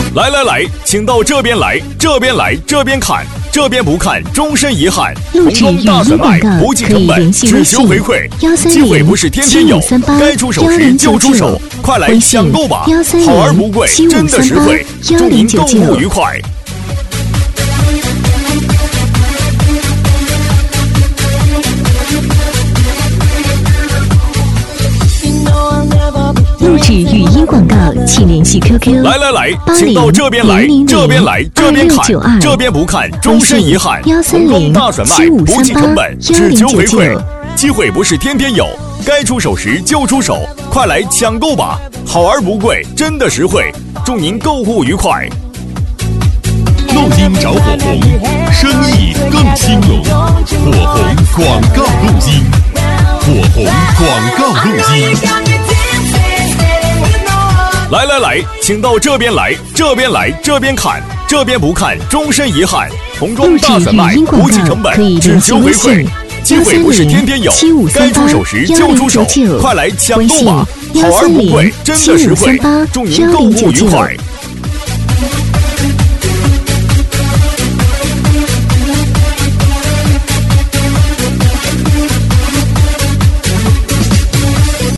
来来来，请到这边来，这边来，这边看，这边不看，终身遗憾。 录制语音广告可以联系微信机会不是天天有，该出手时就出手，快来抢购吧！好而不贵，真的实惠，祝您购物愉快。 录制语音广告，请联系 QQ。 来来来，请到这边来，这边来，这边看，这边不看，终身遗憾。红光大甩卖，不计成本，只求回馈。机会不是天天有，该出手时就出手，快来抢购吧！好而不贵，真的实惠，祝您购物愉快。 录音找火红，生意更兴隆。火红广告录音，火红广告录音。 来来来，请到这边来，这边来，这边看，这边不看，终身遗憾。红光大甩卖，不计成本，只求回馈。机会不是天天有，该出手时就出手，快来抢购吧！好而不贵，真的实惠，祝您购物愉快。